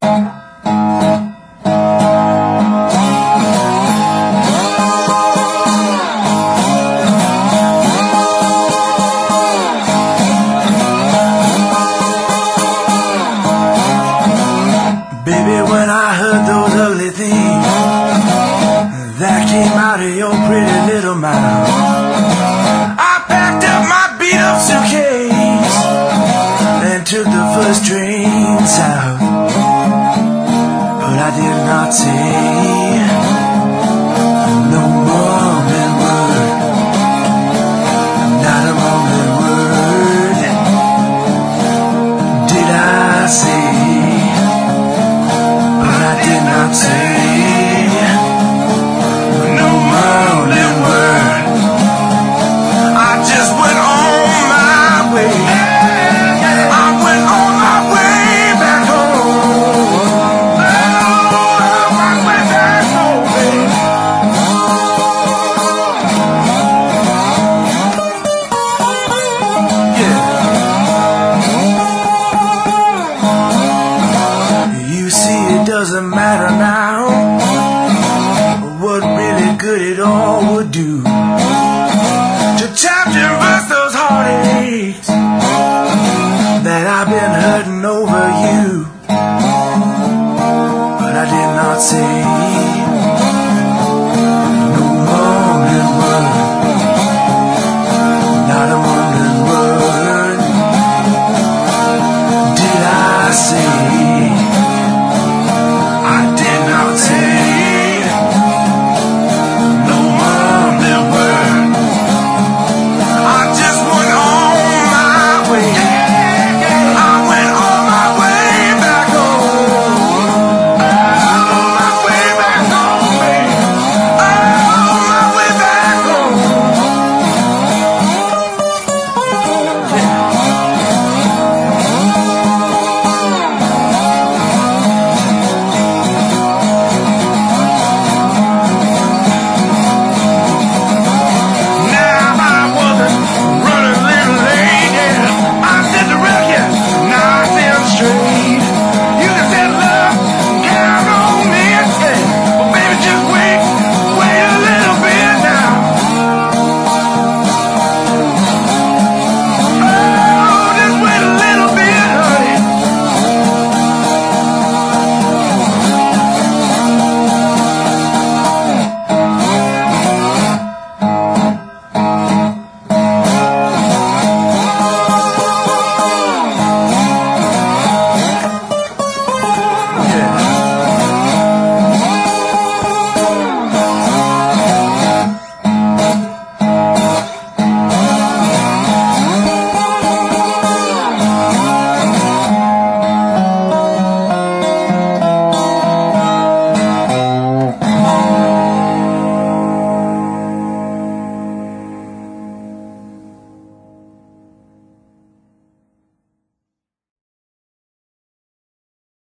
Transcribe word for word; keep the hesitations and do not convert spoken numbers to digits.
Baby, when I heard those ugly things that came out of your pretty little mouth, I packed up my beat-up suitcase and took the first train south. But I did not say no mumbling word, not a mumbling word did I say. Did not say no mumbling word. I just went on my way. I went on my way back home. Oh, my way back home, baby. Yeah. You see, it doesn't matter now